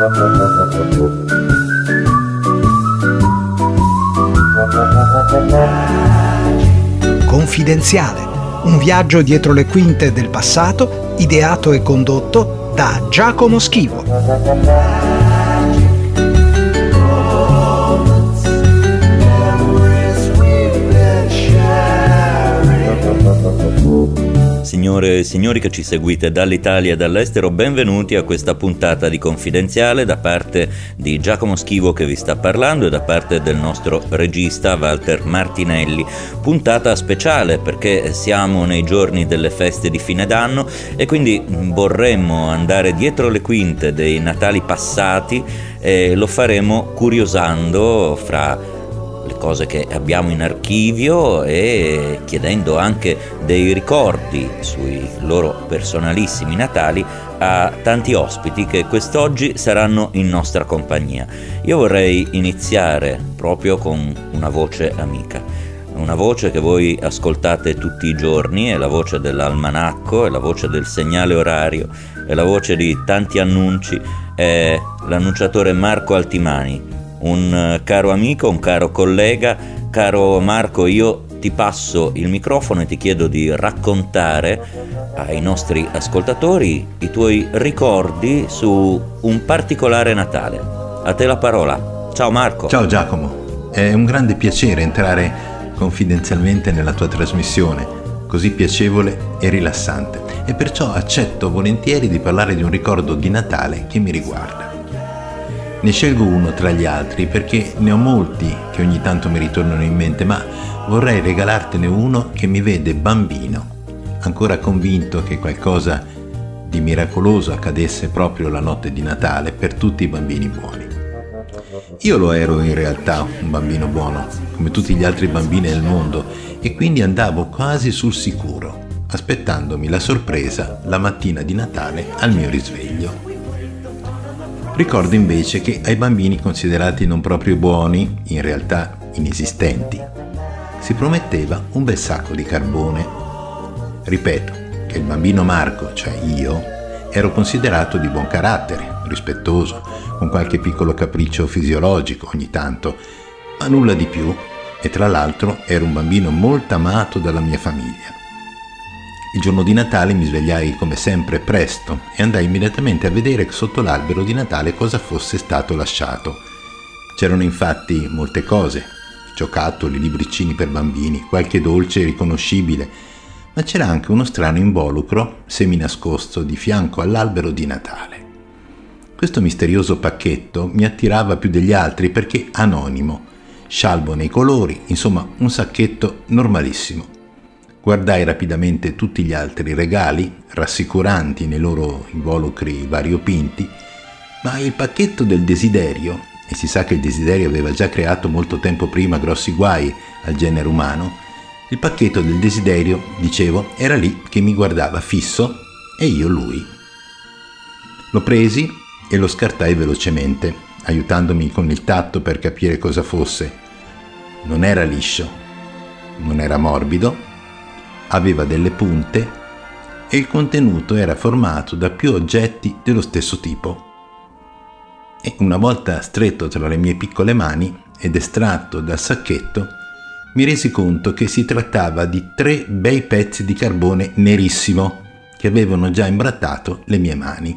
Confidenziale, un viaggio dietro le quinte del passato, ideato e condotto da Giacomo Schivo. Signore e signori che ci seguite dall'Italia e dall'estero, benvenuti a questa puntata di Confidenziale da parte di Giacomo Schivo che vi sta parlando e da parte del nostro regista Walter Martinelli. Puntata speciale perché siamo nei giorni delle feste di fine d'anno e quindi vorremmo andare dietro le quinte dei Natali passati e lo faremo curiosando fra le cose che abbiamo in archivio e chiedendo anche dei ricordi sui loro personalissimi Natali a tanti ospiti che quest'oggi saranno in nostra compagnia. Io vorrei iniziare proprio con una voce amica, una voce che voi ascoltate tutti i giorni, è la voce dell'almanacco, è la voce del segnale orario, è la voce di tanti annunci, è l'annunciatore Marco Altimani. Un caro amico, un caro collega. Caro Marco, io ti passo il microfono e ti chiedo di raccontare ai nostri ascoltatori i tuoi ricordi su un particolare Natale. A te la parola. Ciao Marco. Ciao Giacomo, è un grande piacere entrare confidenzialmente nella tua trasmissione, così piacevole e rilassante, e perciò accetto volentieri di parlare di un ricordo di Natale che mi riguarda. Ne scelgo uno tra gli altri perché ne ho molti che ogni tanto mi ritornano in mente, ma vorrei regalartene uno che mi vede bambino, ancora convinto che qualcosa di miracoloso accadesse proprio la notte di Natale per tutti i bambini buoni. Io lo ero in realtà un bambino buono, come tutti gli altri bambini del mondo, e quindi andavo quasi sul sicuro, aspettandomi la sorpresa la mattina di Natale al mio risveglio. Ricordo invece che ai bambini considerati non proprio buoni, in realtà inesistenti, si prometteva un bel sacco di carbone. Ripeto che il bambino Marco, cioè io, ero considerato di buon carattere, rispettoso, con qualche piccolo capriccio fisiologico ogni tanto, ma nulla di più, e tra l'altro ero un bambino molto amato dalla mia famiglia. Il giorno di Natale mi svegliai come sempre presto e andai immediatamente a vedere sotto l'albero di Natale cosa fosse stato lasciato. C'erano infatti molte cose, giocattoli, libricini per bambini, qualche dolce riconoscibile, ma c'era anche uno strano involucro seminascosto di fianco all'albero di Natale. Questo misterioso pacchetto mi attirava più degli altri perché anonimo, scialbo nei colori, insomma un sacchetto normalissimo. Guardai rapidamente tutti gli altri regali, rassicuranti nei loro involucri variopinti, ma il pacchetto del desiderio, e si sa che il desiderio aveva già creato molto tempo prima grossi guai al genere umano, il pacchetto del desiderio, dicevo, era lì che mi guardava fisso e io lui. Lo presi e lo scartai velocemente, aiutandomi con il tatto per capire cosa fosse. Non era liscio, non era morbido, aveva delle punte e il contenuto era formato da più oggetti dello stesso tipo. E una volta stretto tra le mie piccole mani ed estratto dal sacchetto, mi resi conto che si trattava di 3 bei pezzi di carbone nerissimo che avevano già imbrattato le mie mani.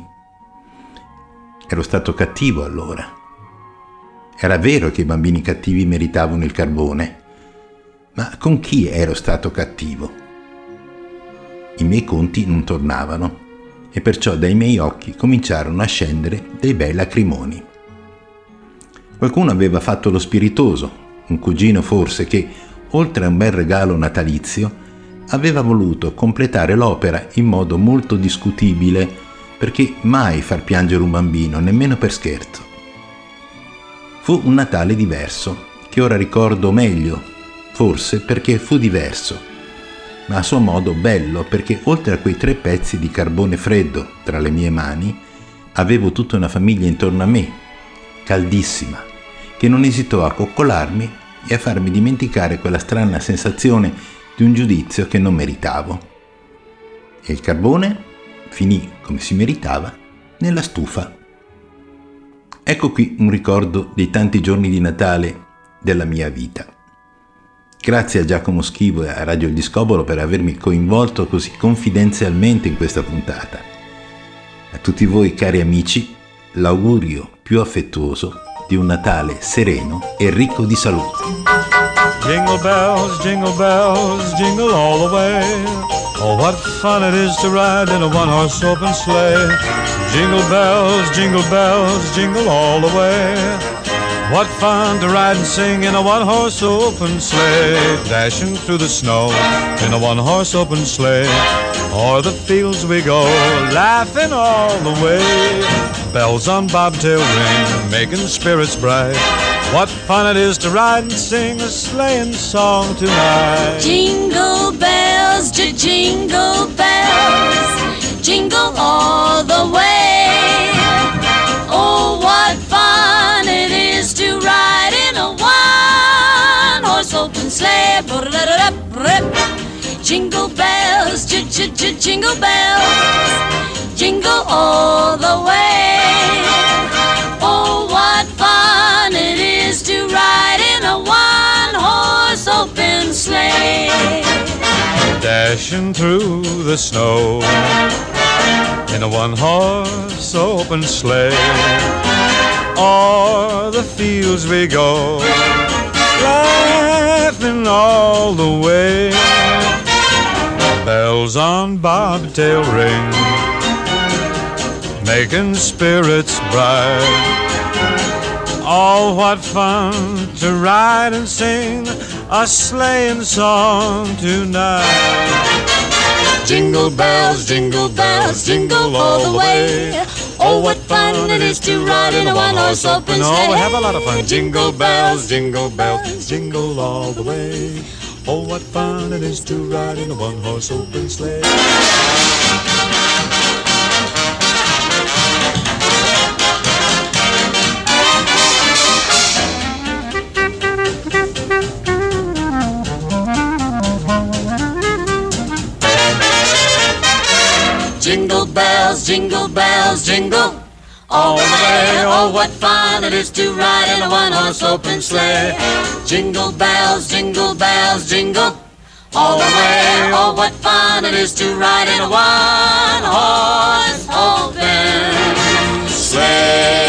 Ero stato cattivo allora. Era vero che i bambini cattivi meritavano il carbone, ma con chi ero stato cattivo? I miei conti non tornavano e perciò dai miei occhi cominciarono a scendere dei bei lacrimoni. Qualcuno aveva fatto lo spiritoso, un cugino forse, che, oltre a un bel regalo natalizio, aveva voluto completare l'opera in modo molto discutibile, perché mai far piangere un bambino, nemmeno per scherzo. Fu un Natale diverso, che ora ricordo meglio, forse perché fu diverso, ma a suo modo bello perché oltre a quei 3 pezzi di carbone freddo tra le mie mani, avevo tutta una famiglia intorno a me, caldissima, che non esitò a coccolarmi e a farmi dimenticare quella strana sensazione di un giudizio che non meritavo. E il carbone finì, come si meritava, nella stufa. Ecco qui un ricordo dei tanti giorni di Natale della mia vita. Grazie a Giacomo Schivo e a Radio Il Discobolo per avermi coinvolto così confidenzialmente in questa puntata. A tutti voi cari amici, l'augurio più affettuoso di un Natale sereno e ricco di salute. Jingle bells, jingle all the way. Oh, what fun it is to ride in a one-horse open sleigh. Jingle bells, jingle all the way. What fun to ride and sing in a one-horse open sleigh. Dashing through the snow in a one-horse open sleigh. O'er the fields we go, laughing all the way. Bells on bobtail ring, making spirits bright. What fun it is to ride and sing a sleighing song tonight. Jingle bells, jingle bells, jingle all the way. Oh, what fun it is to ride in a one-horse open sleigh. Jingle bells, jingle bells, jingle all the way. Oh, what fun it is to ride in a one-horse open sleigh. Dashing through the snow in a one-horse open sleigh. O'er the fields we go, laughing all the way. Bells on bobtail ring, making spirits bright. Oh, what fun to ride and sing a sleighing song tonight. Jingle bells, jingle all the way. Oh, what fun it is to ride in a one-horse open sleigh. Oh, have a lot of fun. Jingle bells, jingle all the way. Oh, what fun it is to ride in a one-horse open sleigh. Jingle bells, jingle all the way. Oh, what fun it is to ride in a one-horse open sleigh. Jingle bells, jingle all the way. Oh, what fun it is to ride in a one-horse open sleigh.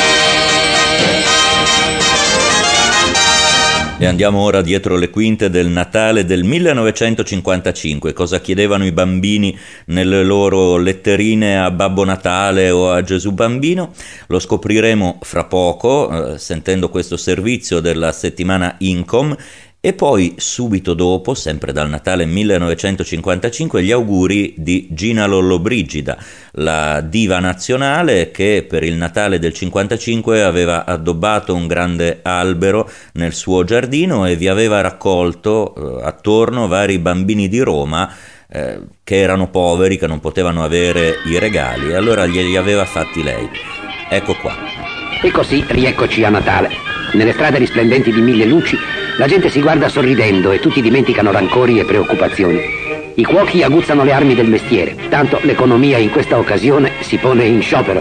E andiamo ora dietro le quinte del Natale del 1955. Cosa chiedevano i bambini nelle loro letterine a Babbo Natale o a Gesù Bambino? Lo scopriremo fra poco, sentendo questo servizio della settimana Incom. E poi subito dopo, sempre dal Natale 1955, gli auguri di Gina Lollobrigida, la diva nazionale che per il Natale del 55 aveva addobbato un grande albero nel suo giardino e vi aveva raccolto attorno vari bambini di Roma che erano poveri, che non potevano avere i regali, e allora glieli aveva fatti lei. Ecco qua. E così rieccoci a Natale. Nelle strade risplendenti di mille luci la gente si guarda sorridendo e tutti dimenticano rancori e preoccupazioni. I cuochi aguzzano le armi del mestiere, tanto l'economia in questa occasione si pone in sciopero.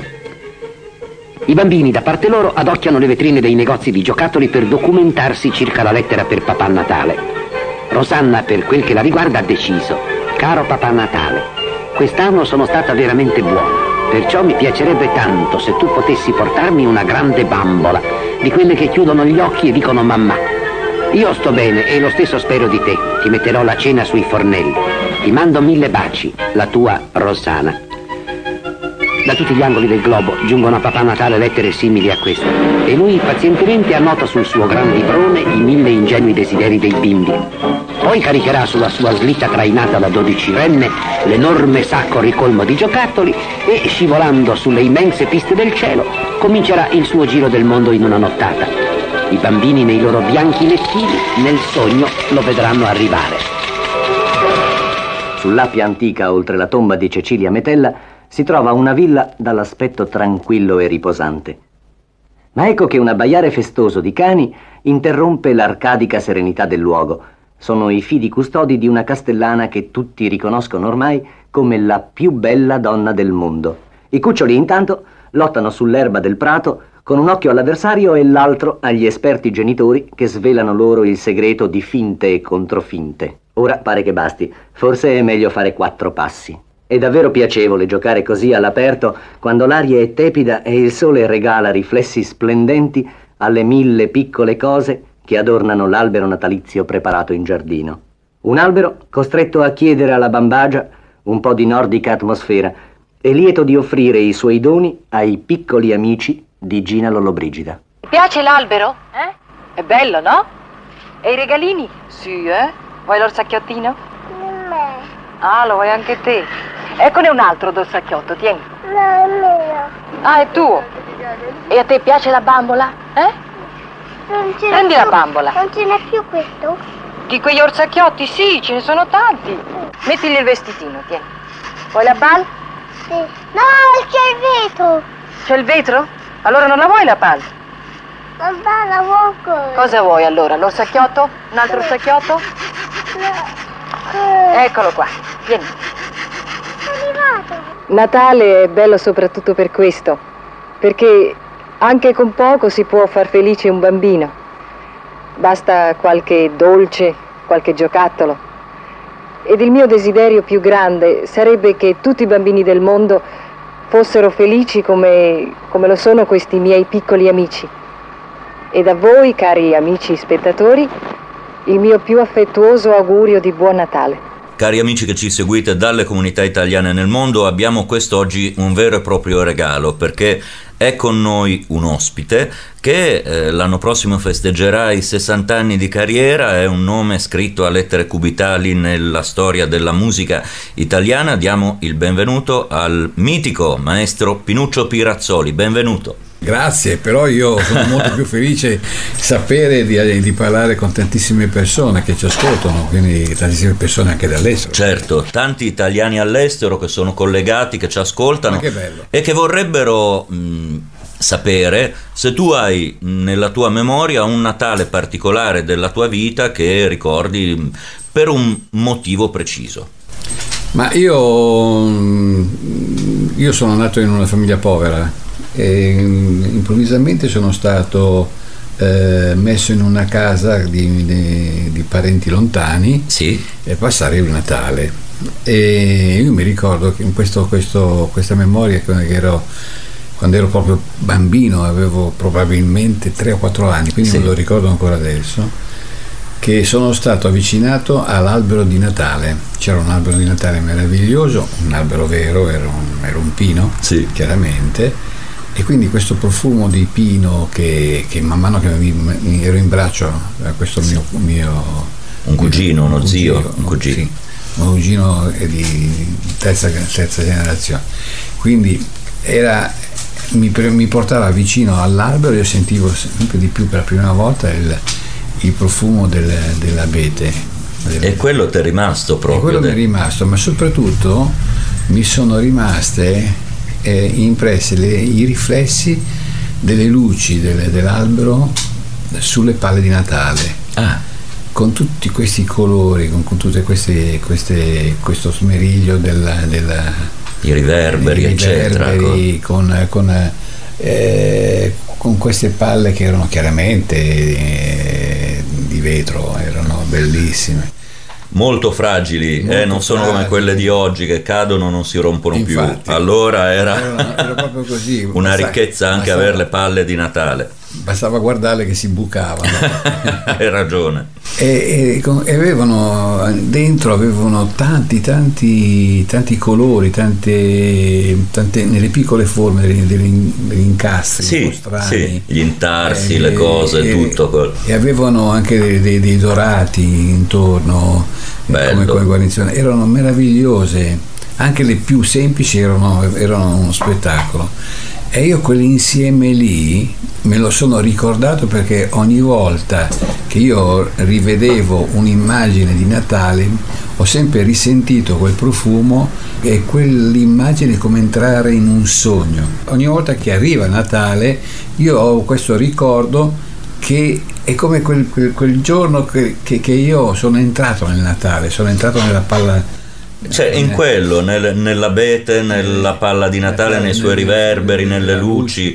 I bambini da parte loro adocchiano le vetrine dei negozi di giocattoli per documentarsi circa la lettera per Papà Natale. Rosanna, per quel che la riguarda, ha deciso: caro Papà Natale, quest'anno sono stata veramente buona, perciò mi piacerebbe tanto se tu potessi portarmi una grande bambola, di quelle che chiudono gli occhi e dicono mamma. Io sto bene e lo stesso spero di te. Ti metterò la cena sui fornelli. Ti mando 1000 baci, la tua Rossana. Da tutti gli angoli del globo giungono a Papà Natale lettere simili a questa, e lui pazientemente annota sul suo gran librone i 1000 ingenui desideri dei bimbi. Poi caricherà sulla sua slitta trainata da 12enne l'enorme sacco ricolmo di giocattoli e, scivolando sulle immense piste del cielo, comincerà il suo giro del mondo in una nottata. I bambini nei loro bianchi lettini nel sogno lo vedranno arrivare. Sull'appia antica, oltre la tomba di Cecilia Metella, si trova una villa dall'aspetto tranquillo e riposante. Ma ecco che un abbaiare festoso di cani interrompe l'arcadica serenità del luogo. Sono i fidi custodi di una castellana che tutti riconoscono ormai come la più bella donna del mondo. I cuccioli intanto lottano sull'erba del prato con un occhio all'avversario e l'altro agli esperti genitori che svelano loro il segreto di finte e controfinte. Ora pare che basti, forse è meglio fare 4 passi. È davvero piacevole giocare così all'aperto quando l'aria è tepida e il sole regala riflessi splendenti alle 1000 piccole cose che adornano l'albero natalizio preparato in giardino. Un albero costretto a chiedere alla bambagia un po' di nordica atmosfera e lieto di offrire i suoi doni ai piccoli amici di Gina Lollobrigida. Ti piace l'albero? È bello, no? E i regalini? Sì, Vuoi l'orsacchiottino? No. Ah, lo vuoi anche te? Eccone un altro dorsacchiotto, tieni. No, è mio. Ah, è tuo. E a te piace la bambola? Non ce n'è Prendi più. la bambola. Non ce n'è più questo? Di quegli orsacchiotti, sì, ce ne sono tanti. Mettigli il vestitino, tieni. Vuoi la palla? Sì. No, c'è il vetro. C'è il vetro? Allora non la vuoi la palla? Mamma, la vuoi? Cosa vuoi allora? L'orsacchiotto? Un altro orsacchiotto? Eccolo qua, vieni. È arrivato. Natale è bello soprattutto per questo, perché anche con poco si può far felice un bambino. Basta qualche dolce, qualche giocattolo. Ed il mio desiderio più grande sarebbe che tutti i bambini del mondo fossero felici come lo sono questi miei piccoli amici. Ed a voi, cari amici spettatori, il mio più affettuoso augurio di buon Natale. Cari amici che ci seguite dalle comunità italiane nel mondo, abbiamo quest'oggi un vero e proprio regalo, perché è con noi un ospite che l'anno prossimo festeggerà i 60 anni di carriera, è un nome scritto a lettere cubitali nella storia della musica italiana. Diamo il benvenuto al mitico maestro Pinuccio Pirazzoli. Benvenuto. Grazie, però io sono molto più felice di sapere di parlare con tantissime persone che ci ascoltano, quindi tantissime persone anche dall'estero. Certo, tanti italiani all'estero che sono collegati, che ci ascoltano. Ma che bello. E che vorrebbero sapere se tu hai nella tua memoria un Natale particolare della tua vita che ricordi per un motivo preciso. Ma io sono nato in una famiglia povera e improvvisamente sono stato messo in una casa di parenti lontani, sì, e passare il Natale. E io mi ricordo che in questa memoria quando ero proprio bambino, avevo probabilmente 3 o 4 anni, quindi sì, me lo ricordo ancora adesso, che sono stato avvicinato all'albero di Natale. C'era un albero di Natale meraviglioso, un albero vero, era un pino, sì, chiaramente, e quindi questo profumo di pino che man mano che mi ero in braccio a questo mio un cugino, uno zio, un cugino. Sì, un cugino di terza generazione, quindi mi portava vicino all'albero e io sentivo sempre di più per la prima volta il profumo dell'abete. E quello ti è rimasto proprio? E quello mi è rimasto, ma soprattutto mi sono rimaste impresse i riflessi delle luci dell'albero sulle palle di Natale. Con tutti questi colori, con tutte questo smeriglio i riverberi, eccetera, con queste palle che erano chiaramente di vetro, erano bellissime, molto fragili, non sono come quelle di oggi che cadono, non si rompono. Infatti, più. Allora era proprio così. Una ricchezza anche avere le palle di Natale. Bastava guardarle che si bucavano. Hai ragione. E avevano tanti colori, tante nelle piccole forme degli incastri, sì, strani, sì, gli intarsi, le cose, tutto. E avevano anche dei dorati intorno, come guarnizione. Erano meravigliose, anche le più semplici erano uno spettacolo. E io quell'insieme lì me lo sono ricordato, perché ogni volta che io rivedevo un'immagine di Natale ho sempre risentito quel profumo e quell'immagine come entrare in un sogno. Ogni volta che arriva Natale io ho questo ricordo che è come quel giorno che io sono entrato nel Natale, sono entrato nella palla. Cioè in quello, nell'abete, nella palla di Natale, nei suoi riverberi, nelle luci.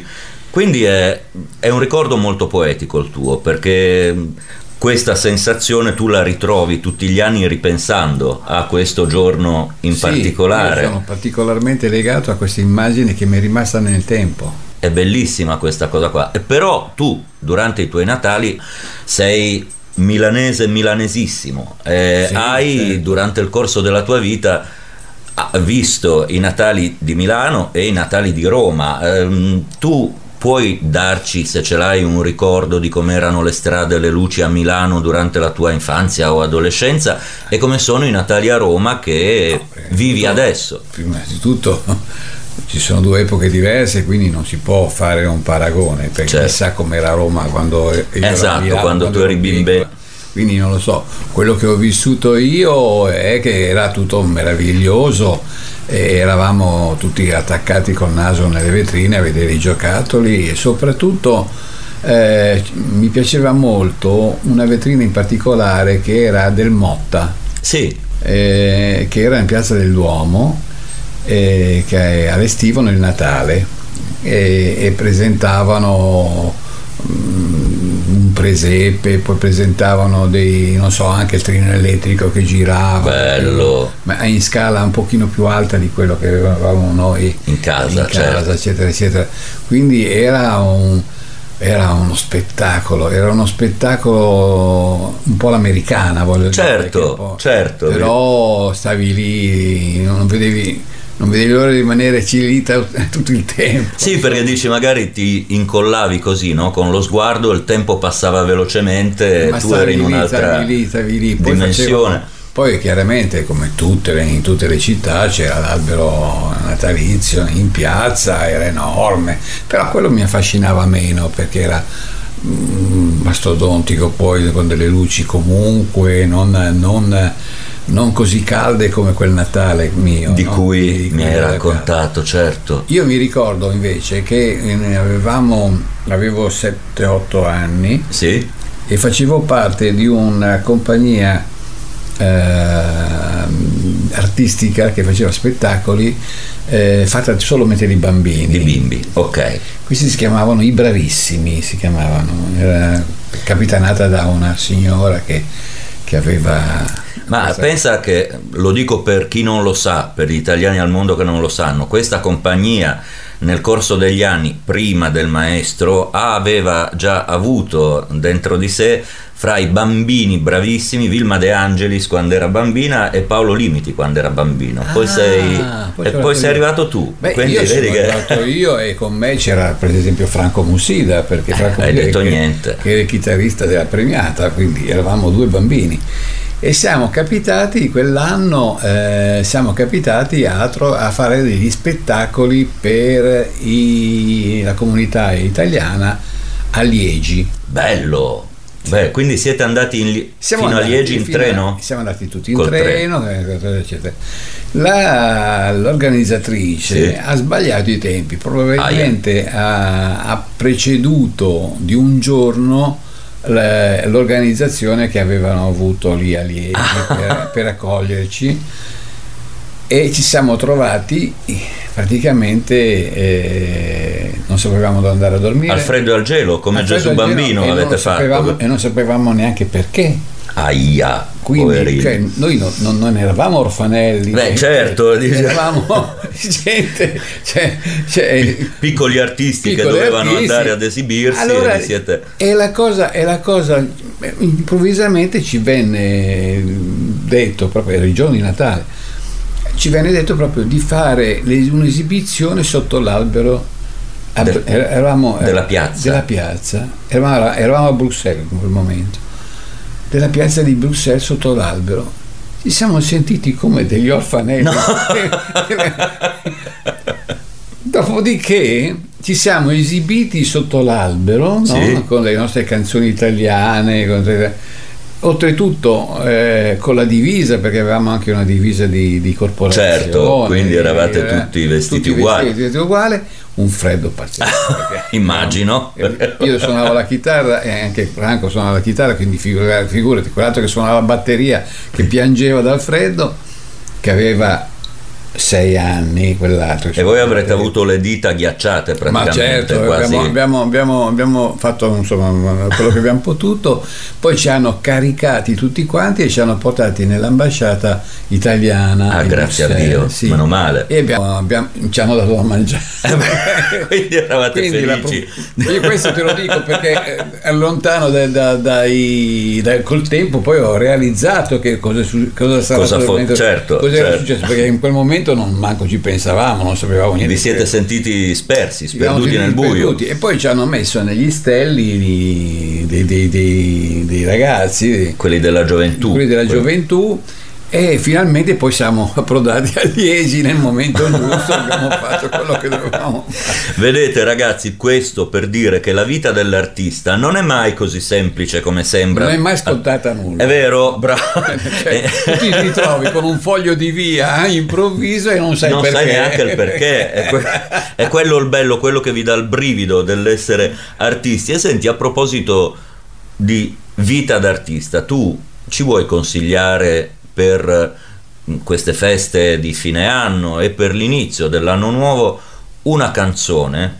Quindi è un ricordo molto poetico il tuo, perché questa sensazione tu la ritrovi tutti gli anni ripensando a questo giorno in particolare. Io sono particolarmente legato a questa immagine che mi è rimasta nel tempo. È bellissima questa cosa qua. E però tu durante i tuoi Natali sei milanesissimo, hai durante il corso della tua vita visto i Natali di Milano e i Natali di Roma. Tu puoi darci, se ce l'hai, un ricordo di come erano le strade e le luci a Milano durante la tua infanzia o adolescenza e come sono i Natali a Roma che vivi adesso? Prima di tutto ci sono due epoche diverse, quindi non si può fare un paragone, perché chissà com'era Roma quando quando tu eri bimbe. Quindi non lo so, quello che ho vissuto io è che era tutto meraviglioso e eravamo tutti attaccati col naso nelle vetrine a vedere i giocattoli e soprattutto mi piaceva molto una vetrina in particolare che era del Motta, che era in Piazza del Duomo, che allestivano il Natale e presentavano un presepe, poi presentavano anche il treno elettrico che girava, bello, ma in scala un pochino più alta di quello che avevamo noi in casa, eccetera eccetera. Quindi era uno spettacolo un po' l'americana, voglio dire, certo, però stavi lì, non vedevi l'ora di rimanere lì tutto il tempo. Sì, perché dici magari ti incollavi così, no? Con lo sguardo il tempo passava velocemente e tu eri in un'altra dimensione. Poi chiaramente come in tutte le città c'era l'albero natalizio in piazza, era enorme, però quello mi affascinava meno perché era mastodontico, poi con delle luci comunque non così calde come quel Natale mio di cui mi hai raccontato, certo. Io mi ricordo invece che avevo 7-8 anni e facevo parte di una compagnia artistica che faceva spettacoli fatta solamente di bimbi, ok. Questi si chiamavano I Bravissimi, era capitanata da una signora che aveva... Ma pensa che, lo dico per chi non lo sa, per gli italiani al mondo che non lo sanno, questa compagnia nel corso degli anni, prima del maestro, aveva già avuto dentro di sé fra i bambini bravissimi Vilma De Angelis quando era bambina e Paolo Limiti quando era bambino. Poi sei arrivato tu. Quindi io sono arrivato io e con me c'era per esempio Franco Mussida, perché Franco Mussida che era il chitarrista della Premiata, quindi eravamo due bambini. E siamo capitati quell'anno a fare degli spettacoli per la comunità italiana a Liegi. Bello! Beh, quindi siete andati fino a Liegi in treno? Siamo andati tutti in treno, eccetera. L'organizzatrice ha sbagliato i tempi, probabilmente ha preceduto di un giorno l'organizzazione che avevano avuto lì a Liegi per accoglierci, e ci siamo trovati praticamente non sapevamo dove andare a dormire, al freddo e al gelo come Gesù bambino avete fatto, e non sapevamo neanche perché. Quindi noi non eravamo orfanelli, certo, eravamo gente, piccoli artisti che dovevano andare ad esibirsi. Allora, e la cosa improvvisamente ci venne detto, proprio era il giorno di Natale, ci venne detto proprio di fare un'esibizione sotto l'albero della piazza. Eravamo a Bruxelles in quel momento, della piazza di Bruxelles sotto l'albero. Ci siamo sentiti come degli orfanelli. No. Dopodiché ci siamo esibiti sotto l'albero, no? Con le nostre canzoni italiane, oltretutto con la divisa, perché avevamo anche una divisa di corporazione. Certo, quindi eravate tutti vestiti uguali. Un freddo pazzesco. Immagino. Io suonavo la chitarra e anche Franco suonava la chitarra, quindi figurati, quell'altro che suonava la batteria che piangeva dal freddo, che aveva 6 anni, quell'altro. E voi avrete avuto le dita ghiacciate praticamente. Ma certo, quasi. abbiamo fatto insomma quello che abbiamo potuto, poi ci hanno caricati tutti quanti e ci hanno portati nell'ambasciata italiana. Ah, grazie a Dio, sì. meno male. E ci hanno dato da mangiare. Quindi eravate felici. Io questo te lo dico perché lontano col tempo poi ho realizzato che cosa sarà certo. successo, perché in quel momento non manco ci pensavamo, non sapevamo niente. Vi siete sentiti sperduti nel buio. E poi ci hanno messo negli stelli dei ragazzi, quelli della gioventù. E finalmente poi siamo approdati a Liegi nel momento giusto, abbiamo fatto quello che dovevamo fare. Vedete ragazzi, questo per dire che la vita dell'artista non è mai così semplice come sembra. Non è mai scontata nulla. È vero, bravo. Tu ti ritrovi con un foglio di via improvviso e non sai perché. Non sai neanche il perché. È quello il bello, quello che vi dà il brivido dell'essere artisti. E senti, a proposito di vita d'artista, tu ci vuoi consigliare per queste feste di fine anno e per l'inizio dell'anno nuovo una canzone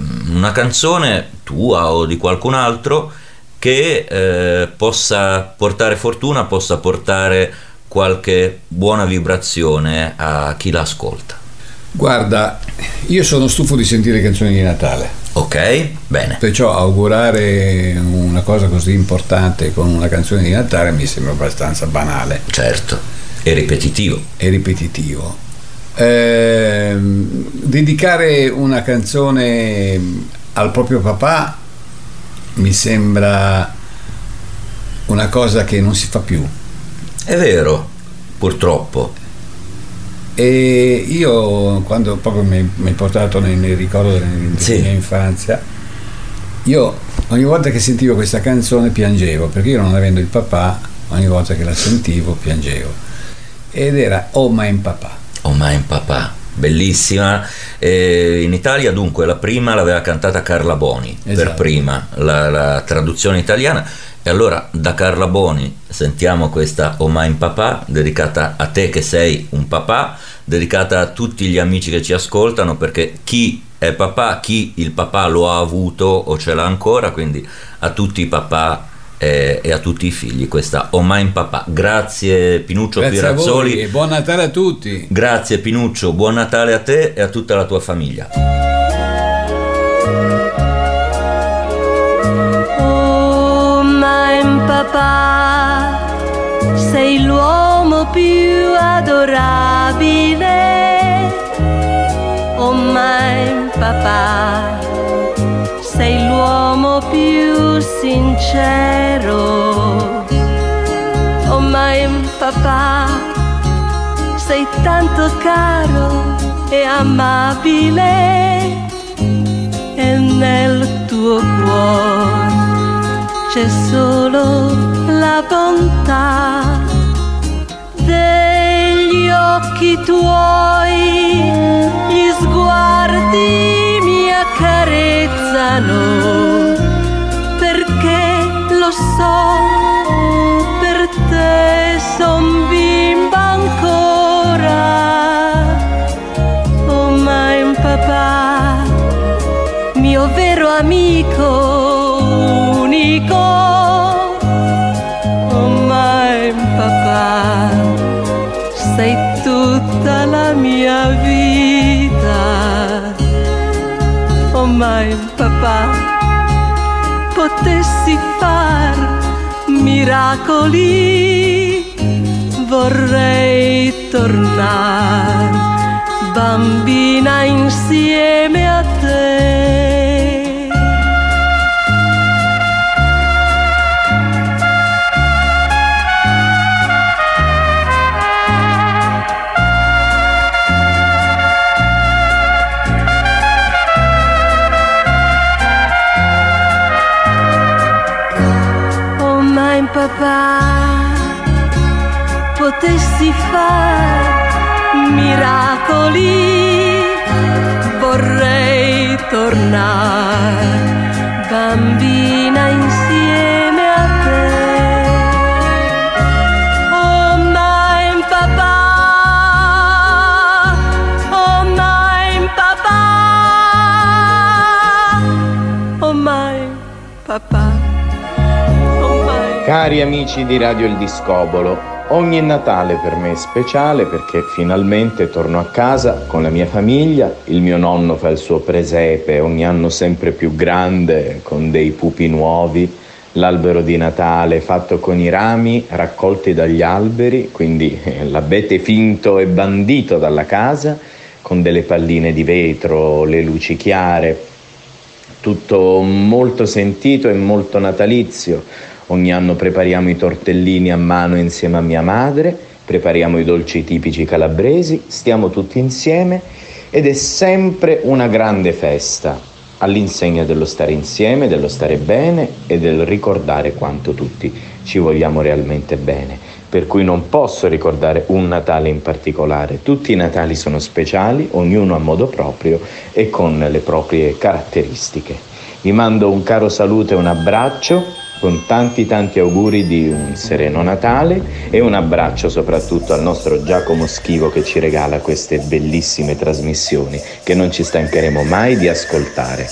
tua o di qualcun altro che possa portare fortuna, possa portare qualche buona vibrazione a chi l'ascolta? Guarda, io sono stufo di sentire canzoni di Natale. Ok, bene. Perciò augurare una cosa così importante con una canzone di Natale mi sembra abbastanza banale. Certo, è ripetitivo. Dedicare una canzone al proprio papà mi sembra una cosa che non si fa più. È vero, purtroppo. E io, quando proprio mi hai portato nel ricordo della mia infanzia, io ogni volta che sentivo questa canzone piangevo, perché io, non avendo il papà, ogni volta che la sentivo piangevo, ed era Oh Mein Papà. Oh Mein Papà, bellissima. In Italia dunque la prima l'aveva cantata Carla Boni, esatto. Per prima la traduzione italiana. E allora da Carla Boni sentiamo questa Oh Mein Papà, dedicata a te che sei un papà, dedicata a tutti gli amici che ci ascoltano, perché chi è papà, chi il papà lo ha avuto o ce l'ha ancora, quindi a tutti i papà e a tutti i figli questa Oh Mein Papà. Grazie Pinuccio Pirazzoli. A voi e buon Natale a tutti. Grazie Pinuccio, buon Natale a te e a tutta la tua famiglia. Papà, sei l'uomo più adorabile. Oh mein papà, sei l'uomo più sincero. Oh mein papà, sei tanto caro e amabile. E nel tuo cuore c'è solo la bontà degli occhi tuoi, gli sguardi mi accarezzano, perché lo so, per te son bimba ancora. Oh mein papà, mio vero amico unico. Oh mein papà, sei tutta la mia vita. Oh mein papà, potessi far miracoli, vorrei tornare bambina insieme a te. Papà, potessi far miracoli, vorrei tornare bambina insieme a te. Oh mein papà, papa. Cari amici di Radio Il Discobolo, ogni Natale per me è speciale perché finalmente torno a casa con la mia famiglia. Il mio nonno fa il suo presepe, ogni anno sempre più grande, con dei pupi nuovi. L'albero di Natale fatto con i rami raccolti dagli alberi, quindi l'abete finto e bandito dalla casa, con delle palline di vetro, le luci chiare, tutto molto sentito e molto natalizio. Ogni anno prepariamo i tortellini a mano insieme a mia madre, prepariamo i dolci tipici calabresi, stiamo tutti insieme ed è sempre una grande festa, all'insegna dello stare insieme, dello stare bene e del ricordare quanto tutti ci vogliamo realmente bene. Per cui non posso ricordare un Natale in particolare, tutti i Natali sono speciali, ognuno a modo proprio e con le proprie caratteristiche. Vi mando un caro saluto e un abbraccio, con tanti auguri di un sereno Natale e un abbraccio soprattutto al nostro Giacomo Schivo che ci regala queste bellissime trasmissioni che non ci stancheremo mai di ascoltare.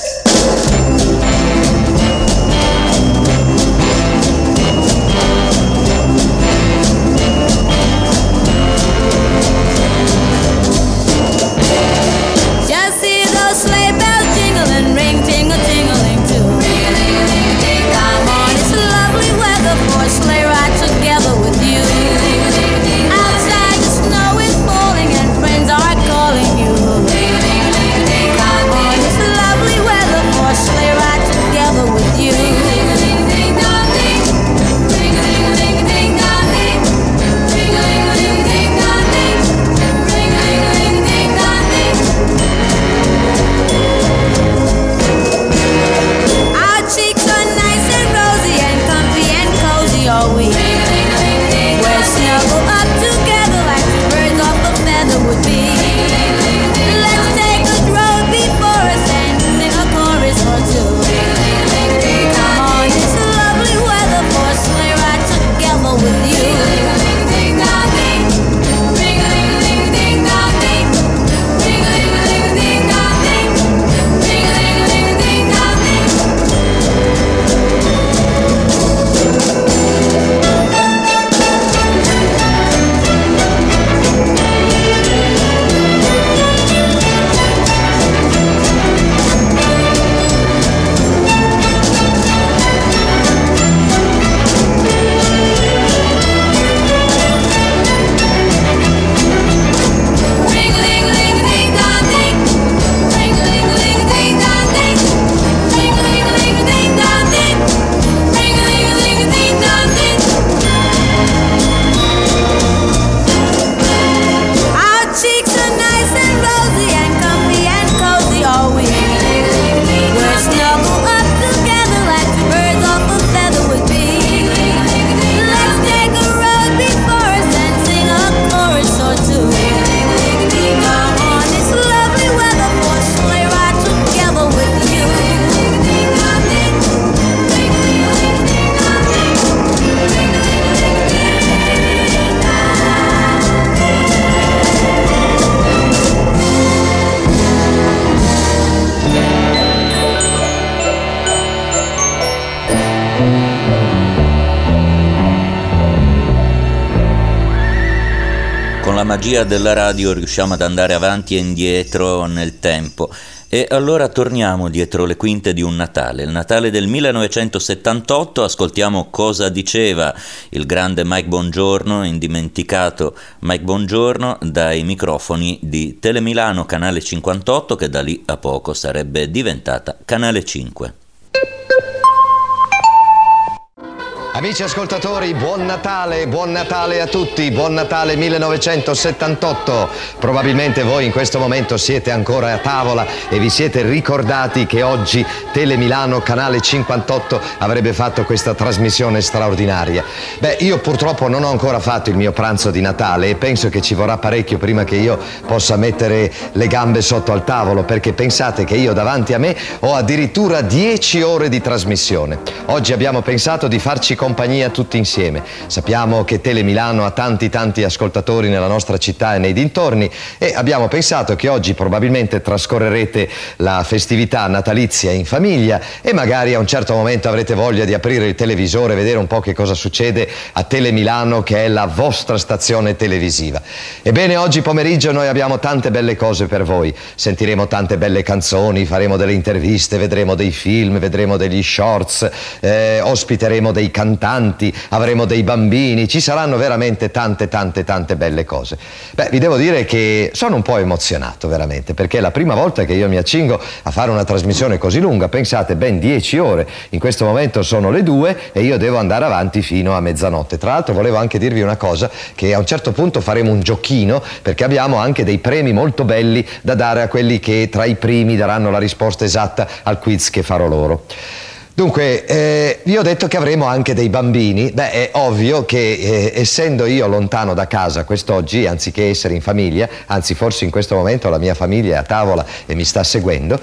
Magia della radio riusciamo ad andare avanti e indietro nel tempo e allora torniamo dietro le quinte di un Natale, il Natale del 1978. Ascoltiamo cosa diceva il grande Mike Bongiorno, indimenticato Mike Bongiorno, dai microfoni di Telemilano Canale 58, che da lì a poco sarebbe diventata Canale 5. Amici ascoltatori, buon Natale a tutti, buon Natale 1978. Probabilmente voi in questo momento siete ancora a tavola e vi siete ricordati che oggi Telemilano Canale 58 avrebbe fatto questa trasmissione straordinaria. Beh, io purtroppo non ho ancora fatto il mio pranzo di Natale e penso che ci vorrà parecchio prima che io possa mettere le gambe sotto al tavolo, perché pensate che io davanti a me ho addirittura 10 ore di trasmissione. Oggi abbiamo pensato di farci compagnia tutti insieme. Sappiamo che Tele Milano ha tanti ascoltatori nella nostra città e nei dintorni e abbiamo pensato che oggi probabilmente trascorrerete la festività natalizia in famiglia e magari a un certo momento avrete voglia di aprire il televisore e vedere un po' che cosa succede a Tele Milano, che è la vostra stazione televisiva. Ebbene, oggi pomeriggio noi abbiamo tante belle cose per voi. Sentiremo tante belle canzoni, faremo delle interviste, vedremo dei film, vedremo degli shorts, ospiteremo dei cantanti, avremo dei bambini, ci saranno veramente tante belle cose. Beh, vi devo dire che sono un po' emozionato veramente, perché è la prima volta che io mi accingo a fare una trasmissione così lunga, pensate, ben 10 ore, in questo momento sono le 2 e io devo andare avanti fino a mezzanotte. Tra l'altro volevo anche dirvi una cosa, che a un certo punto faremo un giochino, perché abbiamo anche dei premi molto belli da dare a quelli che tra i primi daranno la risposta esatta al quiz che farò loro. Dunque, vi ho detto che avremo anche dei bambini. Beh, è ovvio che essendo io lontano da casa quest'oggi, anziché essere in famiglia, anzi forse in questo momento la mia famiglia è a tavola e mi sta seguendo,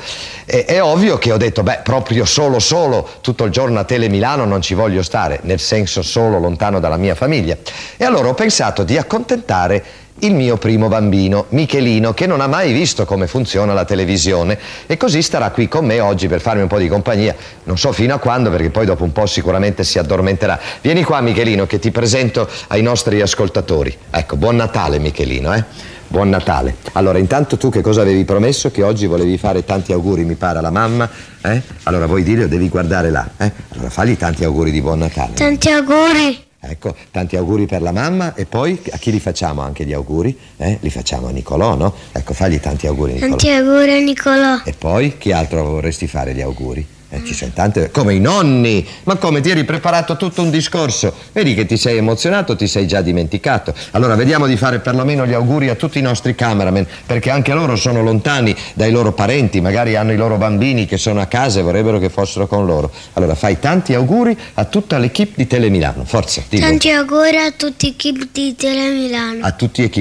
è ovvio che ho detto, beh, proprio solo tutto il giorno a Tele Milano non ci voglio stare, nel senso solo lontano dalla mia famiglia. E allora ho pensato di accontentare il mio primo bambino, Michelino, che non ha mai visto come funziona la televisione e così starà qui con me oggi per farmi un po' di compagnia. Non so fino a quando, perché poi dopo un po' sicuramente si addormenterà. Vieni qua, Michelino, che ti presento ai nostri ascoltatori. Ecco, buon Natale, Michelino, Buon Natale. Allora, intanto tu che cosa avevi promesso? Che oggi volevi fare tanti auguri, mi pare, alla mamma, Allora vuoi dire, devi guardare là, Allora fagli tanti auguri di buon Natale. Tanti auguri. Ecco, tanti auguri per la mamma e poi a chi li facciamo anche gli auguri? Li facciamo a Nicolò, no? Ecco, fagli tanti auguri, Nicolò. Tanti auguri a Nicolò. E poi chi altro vorresti fare gli auguri? Ci sono tante, come i nonni. Ma come, ti eri preparato tutto un discorso? Vedi che ti sei emozionato, ti sei già dimenticato. Allora vediamo di fare perlomeno gli auguri a tutti i nostri cameraman, perché anche loro sono lontani dai loro parenti, magari hanno i loro bambini che sono a casa e vorrebbero che fossero con loro. Allora fai tanti auguri a tutta l'equipe di Tele Milano, forza, dillo. Tanti auguri a tutti l'equipe di Tele Milano. A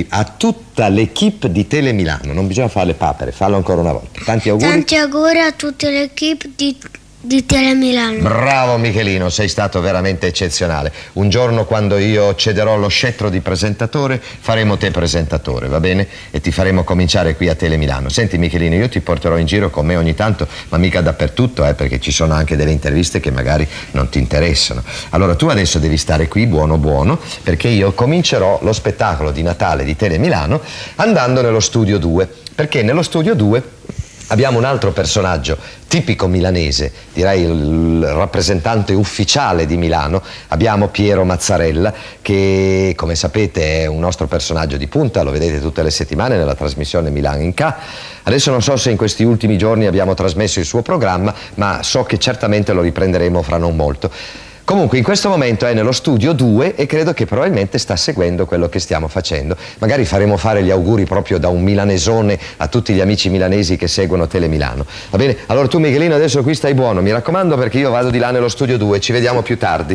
tutta l'equipe di Tele Milano, non bisogna fare le papere, fallo ancora una volta. Tanti auguri. Tanti auguri a tutta l'equipe di Tele Milano. Bravo Michelino, sei stato veramente eccezionale. Un giorno, quando io cederò lo scettro di presentatore, faremo te presentatore, va bene? E ti faremo cominciare qui a Tele Milano. Senti Michelino, io ti porterò in giro con me ogni tanto, ma mica dappertutto, perché ci sono anche delle interviste che magari non ti interessano. Allora tu adesso devi stare qui buono, perché io comincerò lo spettacolo di Natale di Tele Milano andando nello studio 2, perché nello studio 2 abbiamo un altro personaggio tipico milanese, direi il rappresentante ufficiale di Milano. Abbiamo Piero Mazzarella, che come sapete è un nostro personaggio di punta, lo vedete tutte le settimane nella trasmissione Milano in K. Adesso non so se in questi ultimi giorni abbiamo trasmesso il suo programma, ma so che certamente lo riprenderemo fra non molto. Comunque in questo momento è nello studio 2 e credo che probabilmente sta seguendo quello che stiamo facendo. Magari faremo fare gli auguri proprio da un milanesone a tutti gli amici milanesi che seguono Tele Milano. Va bene? Allora tu Michelino adesso qui stai buono, mi raccomando, perché io vado di là nello studio 2, ci vediamo più tardi.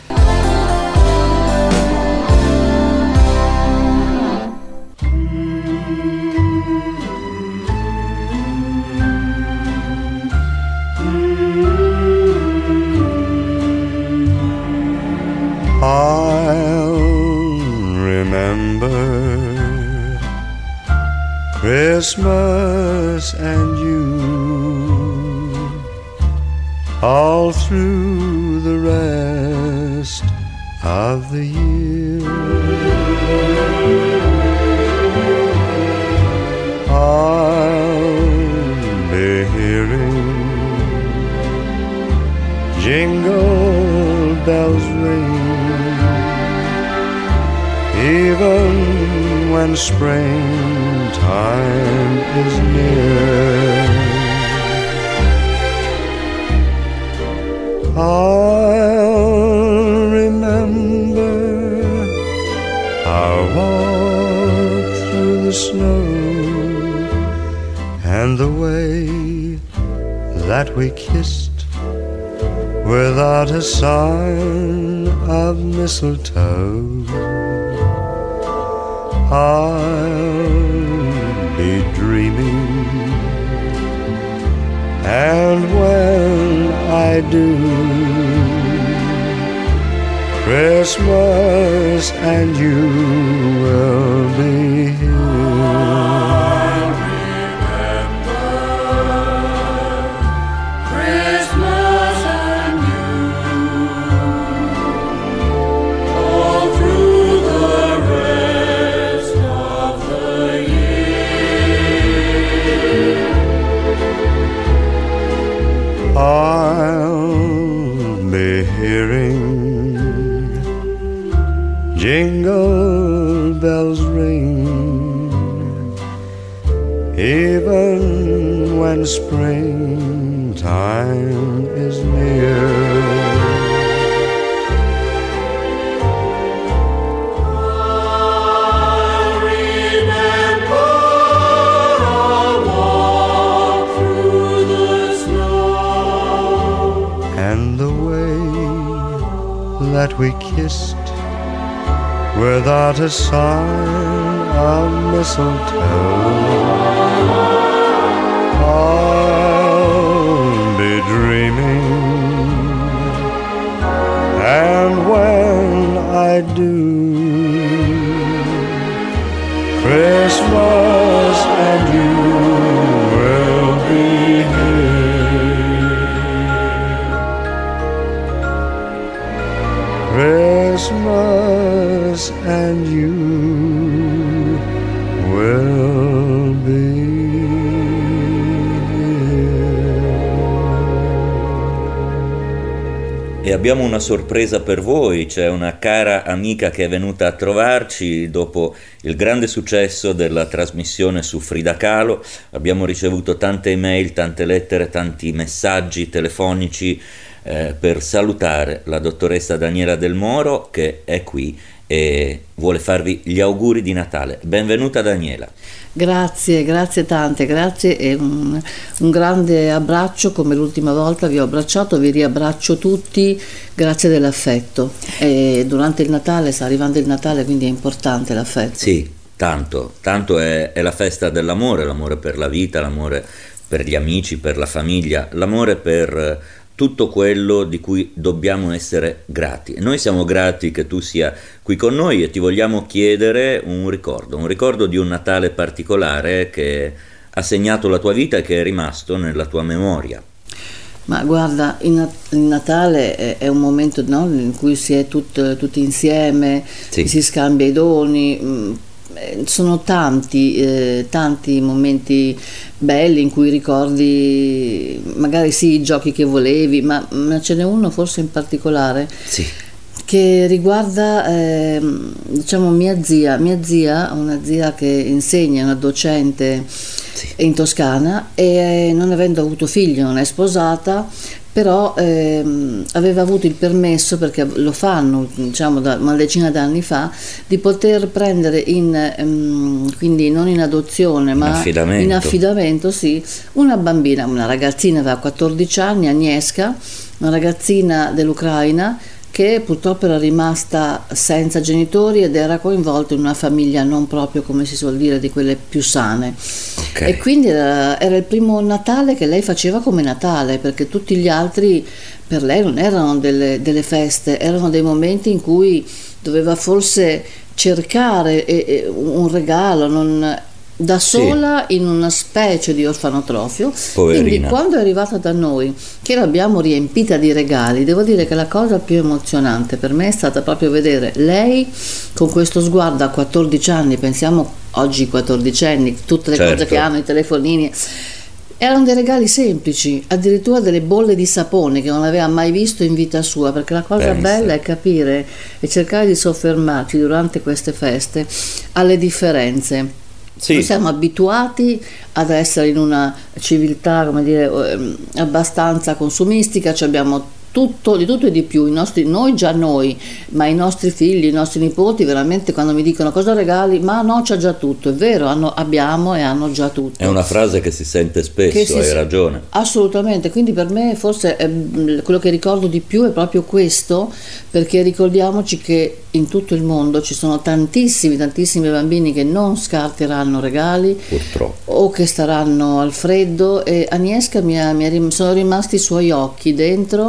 I'll remember Christmas and you all through the rest of the year. I'll be hearing jingle bells ring, even when springtime is near. I'll remember our walk through the snow and the way that we kissed without a sign of mistletoe. I'll be dreaming, and when I do, Christmas and you will be here. Christmas and you all through the rest of the year. I'll be hearing jingle bells ring, even when springtime is near. I'll remember our walk through the snow And the way that we kissed without a sign of mistletoe. I'll be dreaming, and when I do, Christmas and you will be here. Christmas and you will be here. E abbiamo una sorpresa per voi, c'è una cara amica che è venuta a trovarci dopo il grande successo della trasmissione su Frida Kahlo. Abbiamo ricevuto tante email, tante lettere, tanti messaggi telefonici per salutare la dottoressa Daniela Del Moro, che è qui e vuole farvi gli auguri di Natale. Benvenuta Daniela. Grazie tante, grazie e un grande abbraccio, come l'ultima volta vi ho abbracciato, vi riabbraccio tutti, grazie dell'affetto. E durante il Natale, sta arrivando il Natale, quindi è importante l'affetto. Sì, tanto è la festa dell'amore, l'amore per la vita, l'amore per gli amici, per la famiglia, l'amore per tutto quello di cui dobbiamo essere grati. Noi siamo grati che tu sia qui con noi e ti vogliamo chiedere un ricordo di un Natale particolare che ha segnato la tua vita e che è rimasto nella tua memoria. Ma guarda, il Natale è un momento, no, in cui si è tutti insieme, sì, si scambia i doni. Sono tanti momenti belli in cui ricordi magari sì i giochi che volevi, ma ce n'è uno forse in particolare, sì, che riguarda diciamo mia zia, una zia che insegna, una docente, sì, in Toscana, e non avendo avuto figli, non è sposata, però aveva avuto il permesso, perché lo fanno diciamo da una decina d'anni fa, di poter prendere quindi non in adozione ma in affidamento, sì, una bambina, una ragazzina, aveva 14 anni, Agnieszka, una ragazzina dell'Ucraina che purtroppo era rimasta senza genitori ed era coinvolta in una famiglia non proprio, come si suol dire, di quelle più sane. Okay. E quindi era il primo Natale che lei faceva come Natale, perché tutti gli altri per lei non erano delle feste, erano dei momenti in cui doveva forse cercare un regalo, da sola, sì, in una specie di orfanotrofio. Poverina. Quindi quando è arrivata da noi, che l'abbiamo riempita di regali, devo dire che la cosa più emozionante per me è stata proprio vedere lei con questo sguardo a 14 anni, pensiamo oggi 14 anni, tutte le cose che hanno, i telefonini, erano dei regali semplici, addirittura delle bolle di sapone che non aveva mai visto in vita sua, perché la cosa bella è capire e cercare di soffermarci durante queste feste alle differenze. Sì. Noi siamo abituati ad essere in una civiltà, come dire, abbastanza consumistica, cioè abbiamo tutto, di tutto e di più, noi, ma i nostri figli, i nostri nipoti, veramente quando mi dicono cosa regali, ma no, c'ha già tutto, è vero, abbiamo e hanno già tutto. È una frase che si sente spesso, hai ragione. Assolutamente, quindi per me forse quello che ricordo di più è proprio questo, perché ricordiamoci che in tutto il mondo ci sono tantissimi bambini che non scarteranno regali, purtroppo, o che staranno al freddo, e Agnieszka sono rimasti i suoi occhi dentro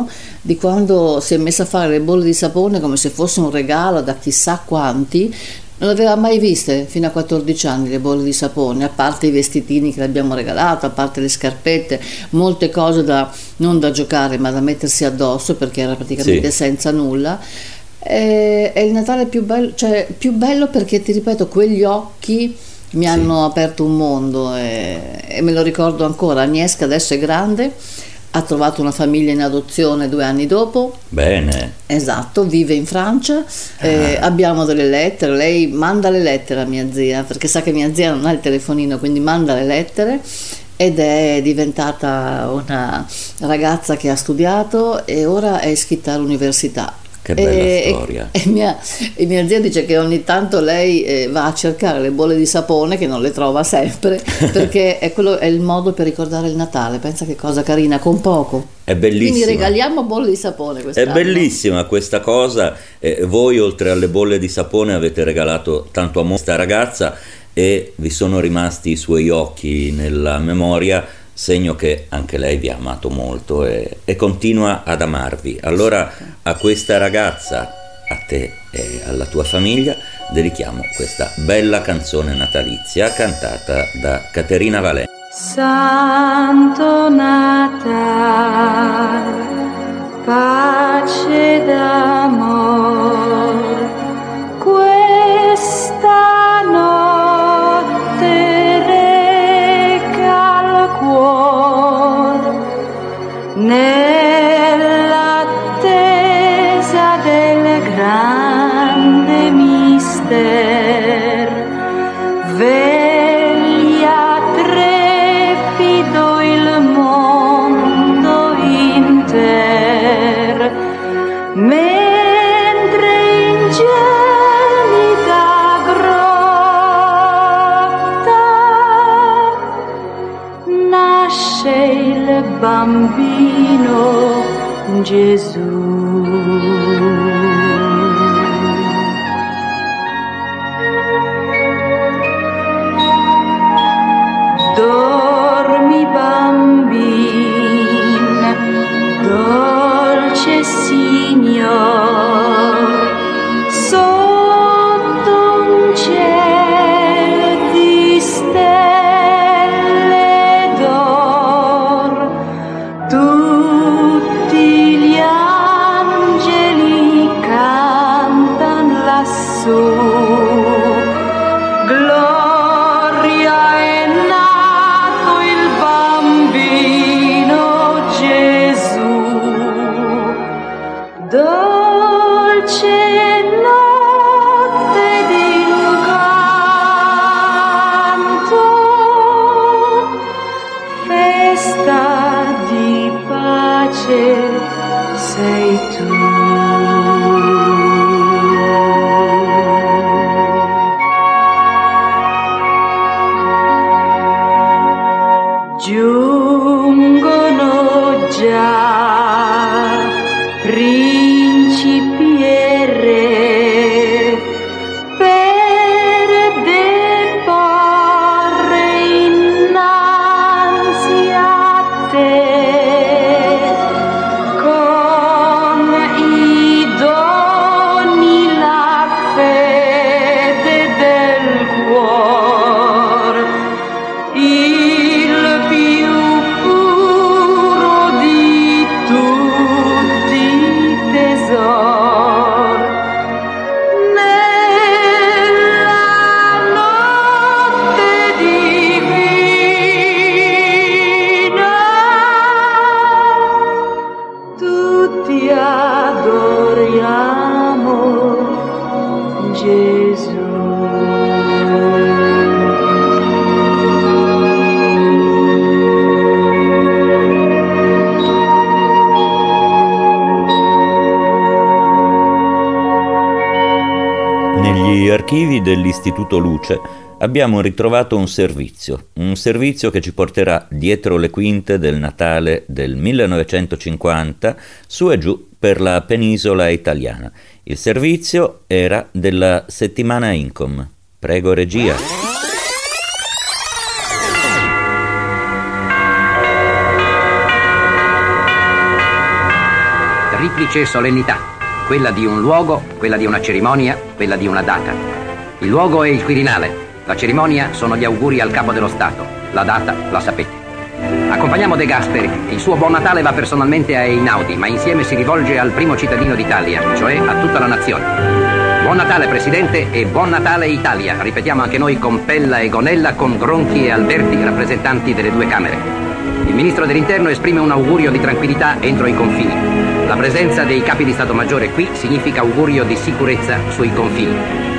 di quando si è messa a fare le bolle di sapone come se fosse un regalo da chissà quanti. Non le aveva mai viste fino a 14 anni le bolle di sapone, a parte i vestitini che le abbiamo regalato, a parte le scarpette, molte cose non da giocare ma da mettersi addosso, perché era praticamente senza nulla. È il Natale più bello, cioè più bello, perché ti ripeto, quegli occhi mi hanno aperto un mondo, e me lo ricordo ancora. Agnieszka adesso è grande, ha trovato una famiglia in adozione 2 anni dopo. Bene. Esatto, vive in Francia, abbiamo delle lettere, lei manda le lettere a mia zia, perché sa che mia zia non ha il telefonino, quindi manda le lettere, ed è diventata una ragazza che ha studiato e ora è iscritta all'università. Che bella storia. E mia zia dice che ogni tanto lei va a cercare le bolle di sapone, che non le trova sempre, perché è il modo per ricordare il Natale. Pensa che cosa carina, con poco. È bellissima. Quindi regaliamo bolle di sapone quest'anno. È bellissima questa cosa. Voi, oltre alle bolle di sapone, avete regalato tanto amore a questa ragazza e vi sono rimasti i suoi occhi nella memoria, segno che anche lei vi ha amato molto e continua ad amarvi. Allora a questa ragazza, a te e alla tua famiglia, dedichiamo questa bella canzone natalizia cantata da Caterina Valenti. Santo Natale, pace d'amor, questa notte nell'attesa del grande mister, veglia trepido il mondo inter, mentre in gelida grotta nasce il bambino Gesù. Dormi bambina, dolce Signor, sotto un cielo di stelle d'or, tutti gli angeli cantano lassù. Gloria, è nato il bambino Gesù. Dolce notte d'incanto, festa di pace sei tu. Giungono già principi e re per deporre innanzi a te con i doni, la fede del cuore, il più puro di tutti i tesori. Nella notte divina tutti adoriamo Gesù. Negli archivi dell'Istituto Luce abbiamo ritrovato un servizio che ci porterà dietro le quinte del Natale del 1950 su e giù per la penisola italiana. Il servizio era della settimana Incom. Prego regia. triplice solennità, quella di un luogo, quella di una cerimonia, quella di una data. Il luogo è il Quirinale, la cerimonia sono gli auguri al capo dello Stato, la data la sapete. Accompagniamo De Gasperi, il suo buon Natale va personalmente a Einaudi, ma insieme si rivolge al primo cittadino d'Italia, cioè a tutta la nazione. Buon Natale Presidente e buon Natale Italia, ripetiamo anche noi con Pella e Gonella, con Gronchi e Alberti, rappresentanti delle due Camere. Il Ministro dell'Interno esprime un augurio di tranquillità entro i confini. La presenza dei capi di Stato Maggiore qui significa augurio di sicurezza sui confini.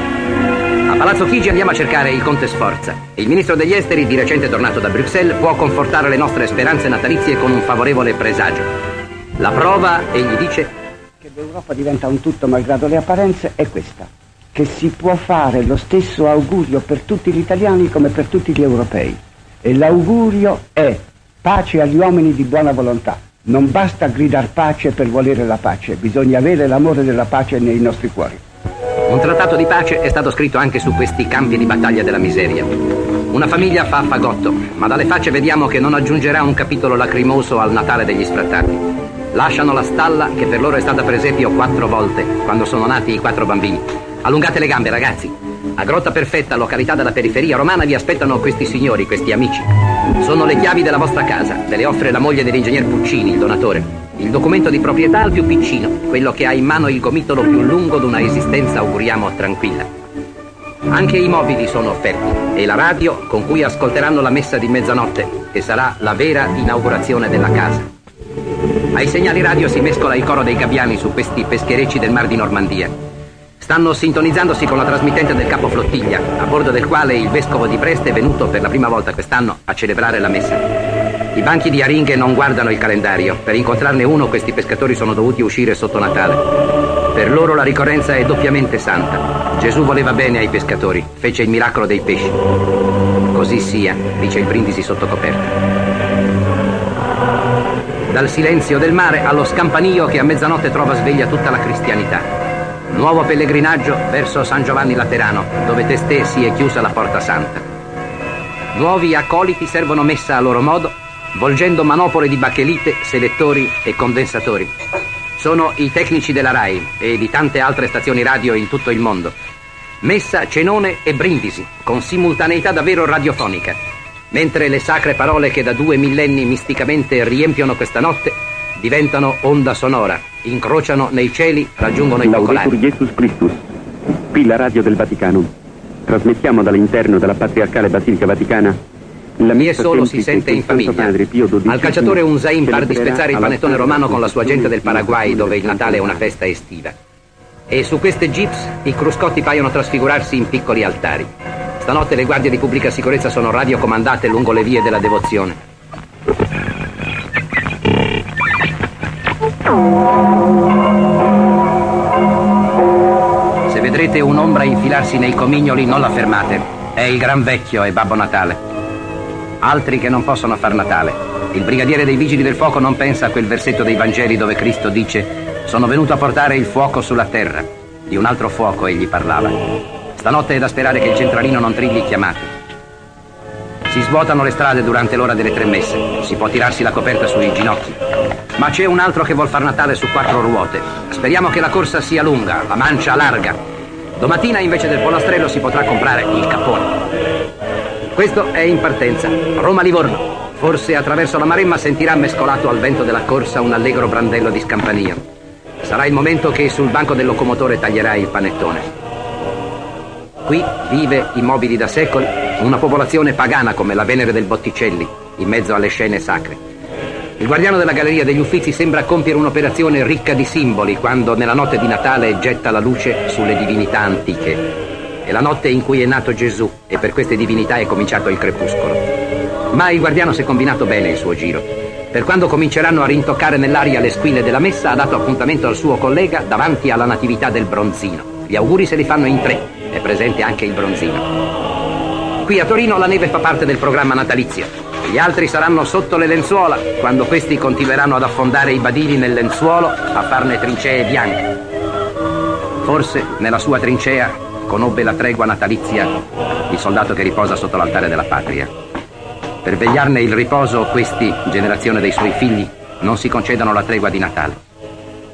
A Palazzo Chigi andiamo a cercare il Conte Sforza. Il Ministro degli Esteri, di recente tornato da Bruxelles, può confortare le nostre speranze natalizie con un favorevole presagio. La prova, egli dice, che l'Europa diventa un tutto malgrado le apparenze è questa, che si può fare lo stesso augurio per tutti gli italiani come per tutti gli europei. E l'augurio è pace agli uomini di buona volontà. Non basta gridar pace per volere la pace, bisogna avere l'amore della pace nei nostri cuori. Un trattato di pace è stato scritto anche su questi campi di battaglia della miseria. Una famiglia fa fagotto, ma dalle facce vediamo che non aggiungerà un capitolo lacrimoso al Natale degli sfrattati. Lasciano la stalla che per loro è stata per esempio 4 volte, quando sono nati i 4 bambini. Allungate le gambe, ragazzi. A Grotta Perfetta, località della periferia romana, vi aspettano questi signori, questi amici. Sono le chiavi della vostra casa, ve le offre la moglie dell'ingegner Puccini, il donatore. Il documento di proprietà al più piccino, quello che ha in mano il gomitolo più lungo d'una esistenza, auguriamo, tranquilla. Anche i mobili sono offerti e la radio con cui ascolteranno la messa di mezzanotte, che sarà la vera inaugurazione della casa. Ai segnali radio si mescola il coro dei gabbiani su questi pescherecci del Mar di Normandia. Stanno sintonizzandosi con la trasmittente del capo flottiglia, a bordo del quale il vescovo di Brest è venuto per la prima volta quest'anno a celebrare la messa. I banchi di Aringhe non guardano il calendario. Per incontrarne uno questi pescatori sono dovuti uscire sotto Natale. Per loro la ricorrenza è doppiamente santa. Gesù voleva bene ai pescatori, fece il miracolo dei pesci. Così sia, dice il Brindisi sotto coperta. Dal silenzio del mare allo scampanio che a mezzanotte trova sveglia tutta la cristianità. Nuovo pellegrinaggio verso San Giovanni Laterano, dove testè si è chiusa la porta santa. Nuovi accoliti servono messa a loro modo, volgendo manopole di bachelite, selettori e condensatori. Sono i tecnici della RAI e di tante altre stazioni radio in tutto il mondo. Messa, cenone e brindisi, con simultaneità davvero radiofonica. Mentre le sacre parole che da 2 millenni misticamente riempiono questa notte diventano onda sonora, incrociano nei cieli, raggiungono i focolari. Laudetur Jesus Christus, qui la radio del Vaticano. Trasmettiamo dall'interno della Patriarcale Basilica Vaticana Chi è solo si sente in famiglia. Al calciatore un zain par di spezzare il panettone romano con la sua gente del Paraguay, dove il Natale è una festa estiva. E su queste jeeps i cruscotti paiono trasfigurarsi in piccoli altari. Stanotte le guardie di pubblica sicurezza sono radiocomandate lungo le vie della devozione. Se vedrete un'ombra infilarsi nei comignoli, non la fermate. È il Gran Vecchio e Babbo Natale. Altri che non possono far Natale. Il brigadiere dei Vigili del Fuoco non pensa a quel versetto dei Vangeli dove Cristo dice: sono venuto a portare il fuoco sulla terra. Di un altro fuoco egli parlava. Stanotte è da sperare che il centralino non trilli chiamate. Si svuotano le strade durante l'ora delle 3 messe. Si può tirarsi la coperta sui ginocchi. Ma c'è un altro che vuol far Natale su 4 ruote. Speriamo che la corsa sia lunga, la mancia larga. Domattina invece del pollastrello si potrà comprare il cappone. Questo è in partenza. Roma-Livorno. Forse attraverso la Maremma sentirà mescolato al vento della corsa un allegro brandello di scampanio. Sarà il momento che sul banco del locomotore taglierai il panettone. Qui vive, immobili da secoli, una popolazione pagana come la Venere del Botticelli, in mezzo alle scene sacre. Il guardiano della Galleria degli Uffizi sembra compiere un'operazione ricca di simboli quando nella notte di Natale getta la luce sulle divinità antiche. È la notte in cui è nato Gesù e per queste divinità è cominciato il crepuscolo. Ma il guardiano si è combinato bene il suo giro. Per quando cominceranno a rintoccare nell'aria le squille della messa, ha dato appuntamento al suo collega davanti alla natività del Bronzino. Gli auguri se li fanno in 3, è presente anche il Bronzino. Qui a Torino la neve fa parte del programma natalizio. Gli altri saranno sotto le lenzuola, quando questi continueranno ad affondare i badili nel lenzuolo a farne trincee bianche. Forse nella sua trincea conobbe la tregua natalizia il soldato che riposa sotto l'altare della patria. Per vegliarne il riposo, questi, generazione dei suoi figli, non si concedono la tregua di Natale.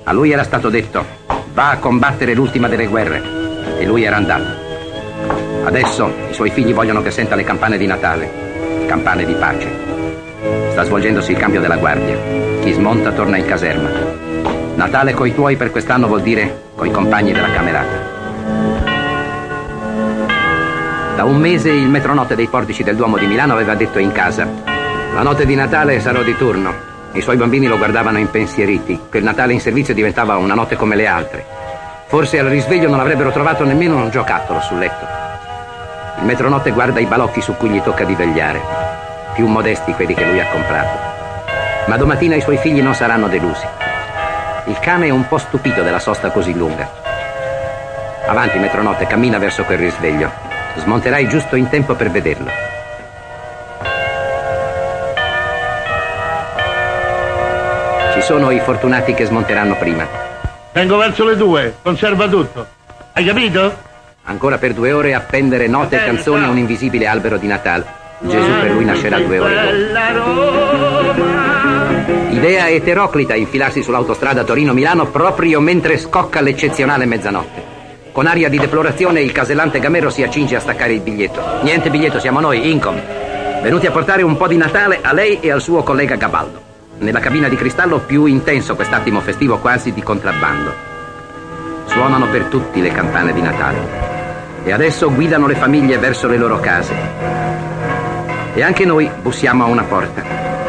A lui era stato detto: va a combattere l'ultima delle guerre, e lui era andato. Adesso i suoi figli vogliono che senta le campane di Natale, campane di pace. Sta svolgendosi il cambio della guardia. Chi smonta torna in caserma. Natale coi tuoi per quest'anno vuol dire coi compagni della camerata. Da un mese il metronotte dei portici del Duomo di Milano aveva detto in casa: la notte di Natale sarò di turno. I suoi bambini lo guardavano impensieriti. Quel Natale in servizio diventava una notte come le altre. Forse al risveglio non avrebbero trovato nemmeno un giocattolo sul letto. Il metronotte guarda i balocchi su cui gli tocca di vegliare, più modesti quelli che lui ha comprato. Ma domattina i suoi figli non saranno delusi. Il cane è un po' stupito della sosta così lunga. Avanti, metronotte, cammina verso quel risveglio. Smonterai giusto in tempo per vederlo. Ci sono i fortunati che smonteranno prima. Vengo verso le 2, conserva tutto. Hai capito? Ancora per 2 ore appendere note e canzoni a un invisibile albero di Natale. Gesù per lui nascerà 2 ore dopo. Idea eteroclita infilarsi sull'autostrada Torino-Milano proprio mentre scocca l'eccezionale mezzanotte. Con aria di deplorazione il casellante Gamero si accinge a staccare il biglietto. Niente biglietto, siamo noi, Incom, venuti a portare un po' di Natale a lei e al suo collega Gabaldo. Nella cabina di cristallo più intenso quest'attimo festivo quasi di contrabbando. Suonano per tutti le campane di Natale. E adesso guidano le famiglie verso le loro case. E anche noi bussiamo a una porta.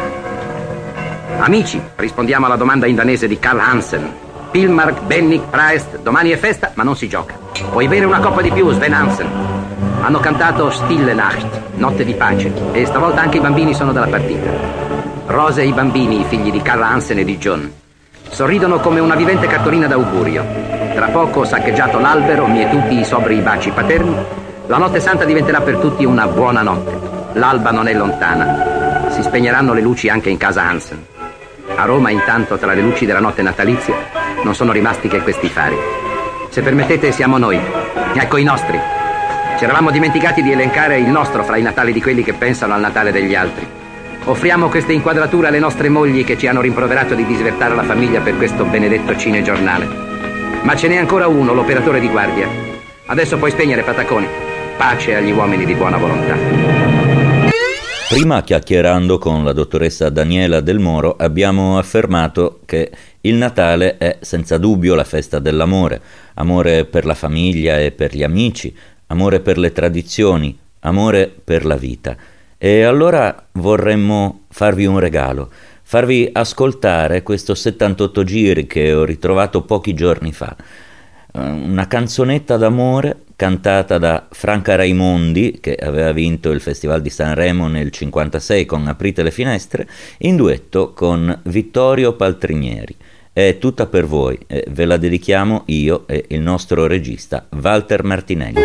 Amici, rispondiamo alla domanda in danese di Karl Hansen. Pilmark, Bennik, Praest, domani è festa, ma non si gioca. Vuoi bere una coppa di più, Sven Hansen? Hanno cantato Stille Nacht, notte di pace, e stavolta anche i bambini sono dalla partita. Rose e i bambini, i figli di Karl Hansen e di John. Sorridono come una vivente cartolina d'augurio. Tra poco, saccheggiato l'albero, mietuti i sobri baci paterni, la notte santa diventerà per tutti una buona notte. L'alba non è lontana. Si spegneranno le luci anche in casa Hansen. A Roma, intanto, tra le luci della notte natalizia, non sono rimasti che questi fari. Se permettete, siamo noi. Ecco i nostri. Ci eravamo dimenticati di elencare il nostro fra i Natali di quelli che pensano al Natale degli altri. Offriamo queste inquadrature alle nostre mogli che ci hanno rimproverato di disertare la famiglia per questo benedetto cinegiornale. Ma ce n'è ancora uno, l'operatore di guardia. Adesso puoi spegnere, Pataconi. Pace agli uomini di buona volontà. Prima, chiacchierando con la dottoressa Daniela Del Moro, abbiamo affermato che il Natale è senza dubbio la festa dell'amore, amore per la famiglia e per gli amici, amore per le tradizioni, amore per la vita. E allora vorremmo farvi un regalo, farvi ascoltare questo 78 giri che ho ritrovato pochi giorni fa. Una canzonetta d'amore cantata da Franca Raimondi, che aveva vinto il Festival di Sanremo nel 1956 con Aprite le finestre, in duetto con Vittorio Paltrinieri. È tutta per voi, ve la dedichiamo io e il nostro regista Walter Martinelli.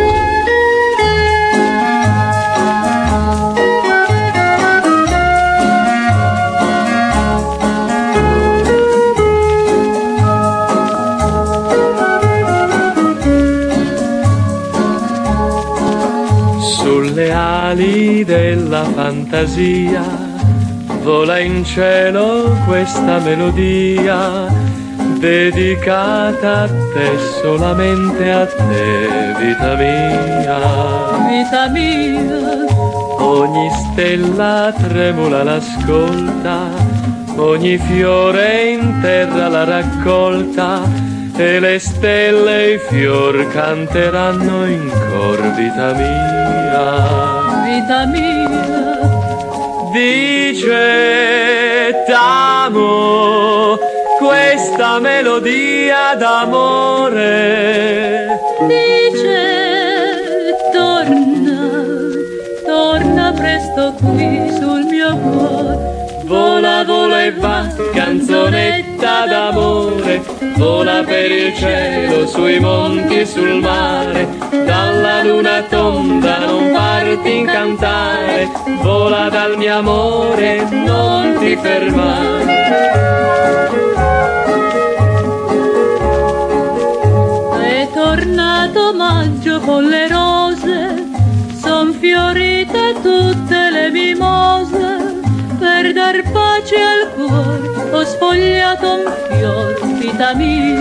Sulle ali della fantasia vola in cielo questa melodia dedicata a te, solamente a te, vita mia. Vita mia, ogni stella tremula l'ascolta, ogni fiore in terra la raccolta, e le stelle e i fior canteranno in cor, vita mia. Vita mia, dice t'amo, questa melodia d'amore. Dice torna, torna presto qui sul mio cuore. Vola, vola e va, canzonetta d'amore, vola per il cielo, sui monti e sul mare, dalla luna tonda non farti incantare, vola dal mio amore, non ti fermare. È tornato maggio con le rose, son fiorite tutte le mimose, per dar pace al cuore ho sfogliato un fior, vita vita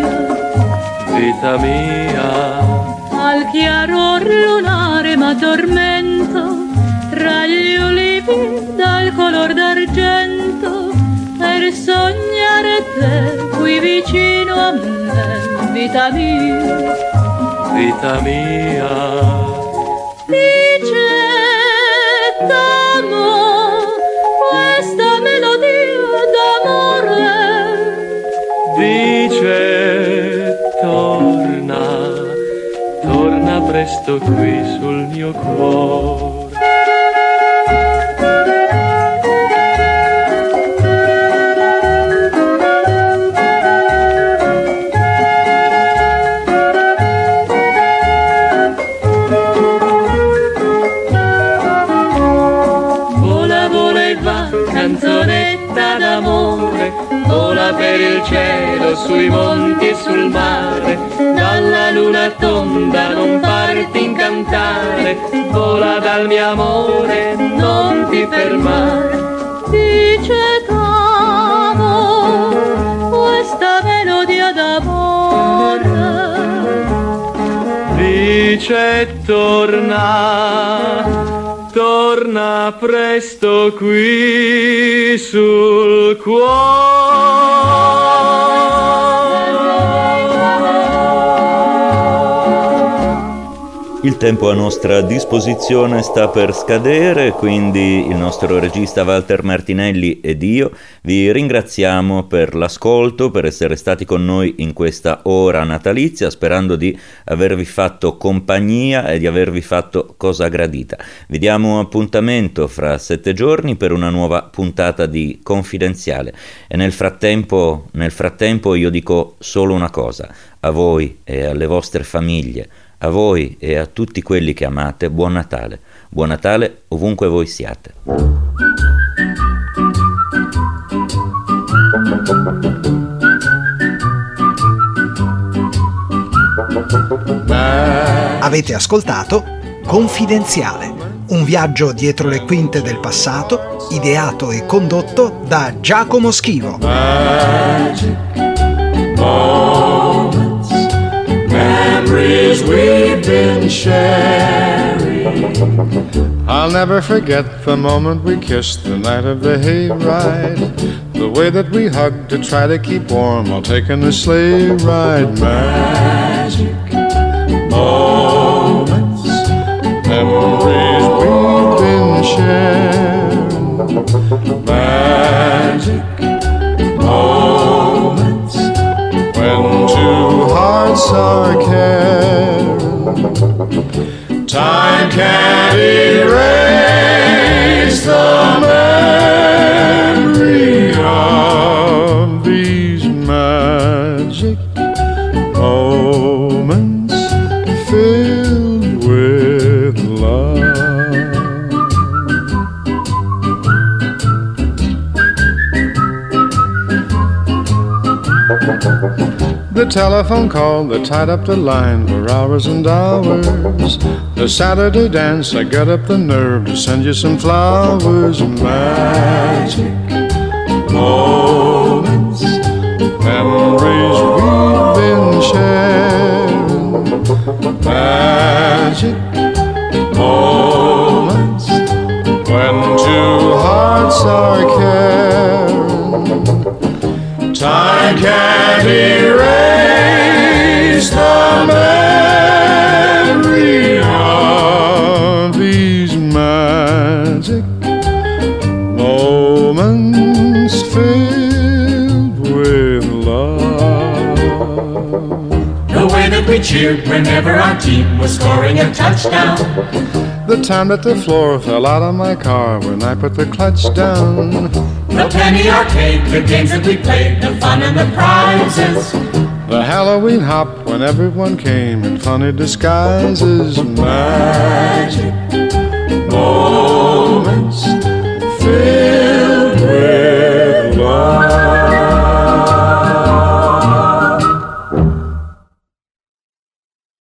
mia. Al chiaror lunare m'addormento, tra gli ulivi dal color d'argento, per sognare te qui vicino a me, vita mia. Dice t'amo, questa melodia d'amore. Dice torna presto qui sul mio cuore. Canzonetta d'amore, vola per il cielo, sui monti e sul mare, dalla luna tonda non farti incantare, vola dal mio amore, non ti fermare. Dice t'amo, questa melodia d'amore. Dice torna presto qui sul Il tempo a nostra disposizione sta per scadere, quindi il nostro regista Walter Martinelli ed io vi ringraziamo per l'ascolto, per essere stati con noi in questa ora natalizia, sperando di avervi fatto compagnia e di avervi fatto cosa gradita. Vi diamo appuntamento fra 7 giorni per una nuova puntata di Confidenziale e nel frattempo io dico solo una cosa: a voi e alle vostre famiglie, a voi e a tutti quelli che amate, buon Natale. Buon Natale ovunque voi siate. Avete ascoltato Confidenziale, un viaggio dietro le quinte del passato, ideato e condotto da Giacomo Schivo. Memories we've been sharing. I'll never forget the moment we kissed the night of the hayride. The way that we hugged to try to keep warm while taking the sleigh ride. Magic moments. Memories we've been sharing. Magic moments. When two hearts are caring, time can't erase the memory of these magic moments filled with love. The telephone call that tied up the line for hours and hours. The Saturday dance, I got up the nerve to send you some flowers. Magic moments, memories we've been sharing. Magic moments, when two hearts are caring. Time can't erase the memory of these magic moments filled with love. The way that we cheered whenever our team was scoring a touchdown. The time that the floor fell out of my car when I put the clutch down. The penny arcade, the games that we played, the fun and the prizes. The Halloween hop when everyone came in funny disguises. Magic moments.